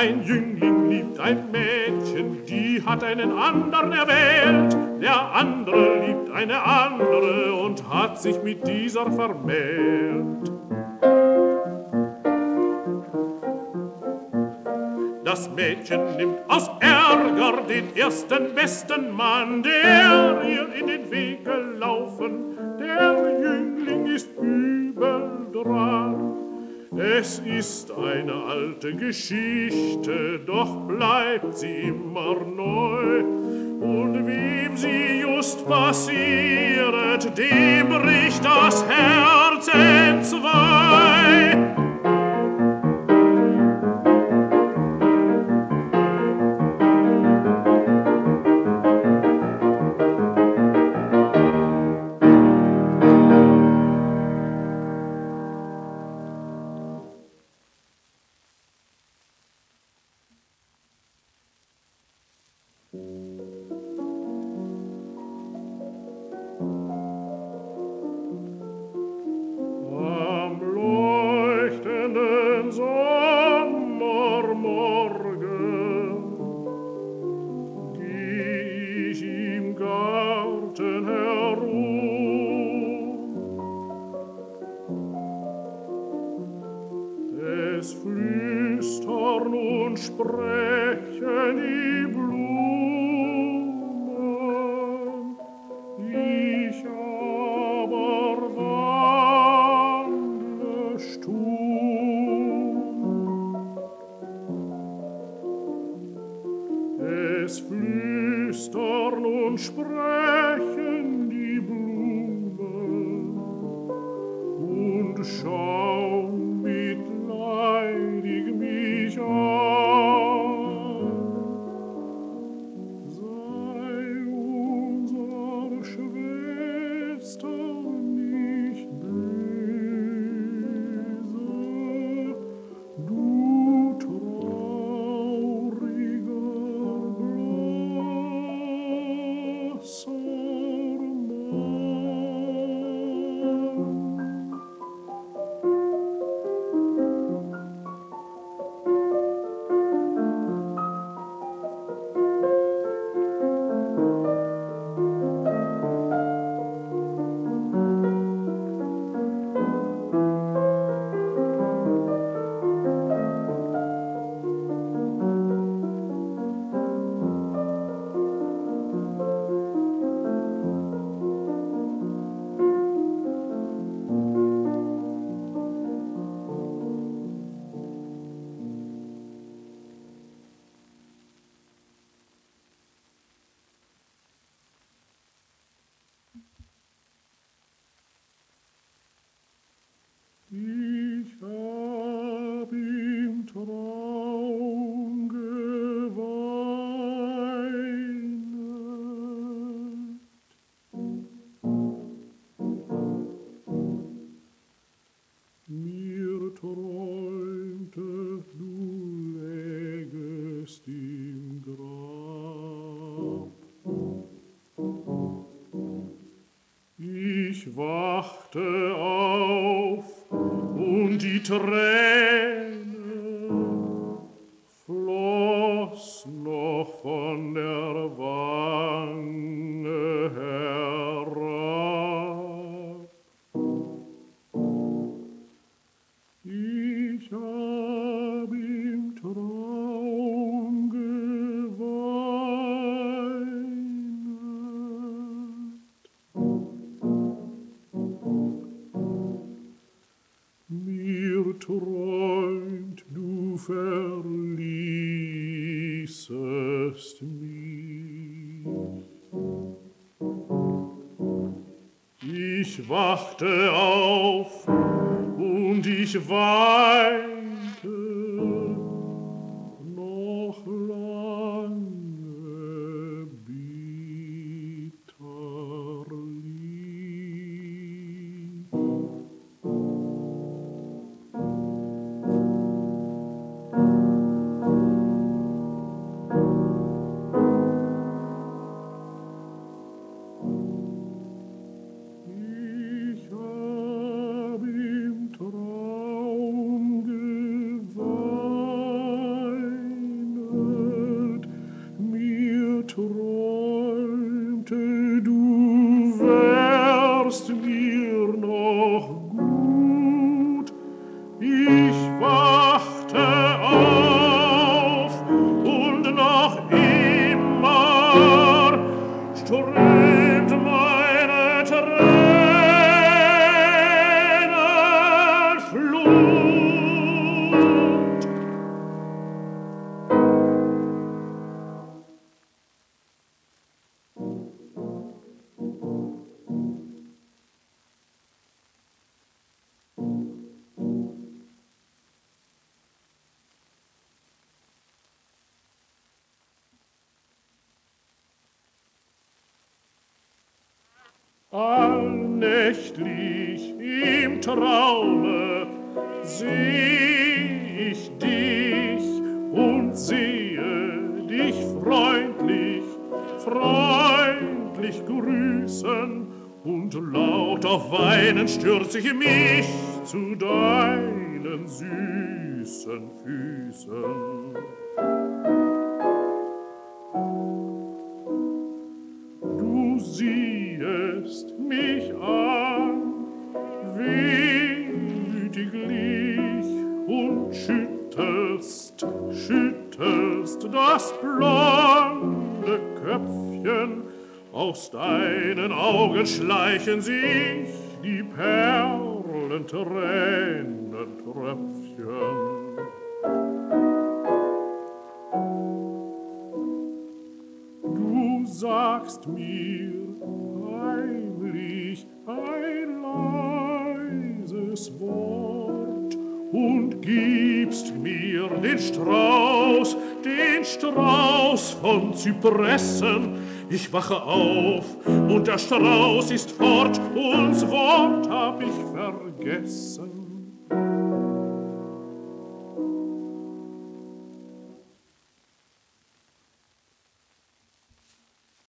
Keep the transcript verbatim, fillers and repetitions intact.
Ein Jüngling liebt ein Mädchen, die hat einen andern erwählt. Der andere liebt eine andere und hat sich mit dieser vermählt. Das Mädchen nimmt aus Ärger den ersten besten Mann, der ihr in den Weg gelaufen. Der Jüngling ist übel dran. Es ist eine alte Geschichte, doch bleibt sie immer neu. Und wem sie just passiert, dem bricht das Herz entzwei. Ich hab im Traum geweint. Mir träumte, du lägest im Grab. Ich wachte auf und die Träne floss noch von der Wange herab. Ich hab im Traum geweint. Mir träumt, du verließest mich. Ich wachte auf und ich weinte noch lange bitterlich. Ich hab im Traum nächtlich im Traume seh ich dich und sehe dich freundlich, freundlich grüßen, und laut auf Weinen stürz ich mich zu deinen süßen Füßen. Du siehest mich an, wehmütiglich, und schüttelst, schüttelst das blonde Köpfchen. Aus deinen Augen schleichen sich die Perlentränentröpfchen. Du sagst mir heimlich ein leises Wort und gibst mir den Strauß, den Strauß von Zypressen. Ich wache auf und der Strauß ist fort, uns Wort hab ich vergessen.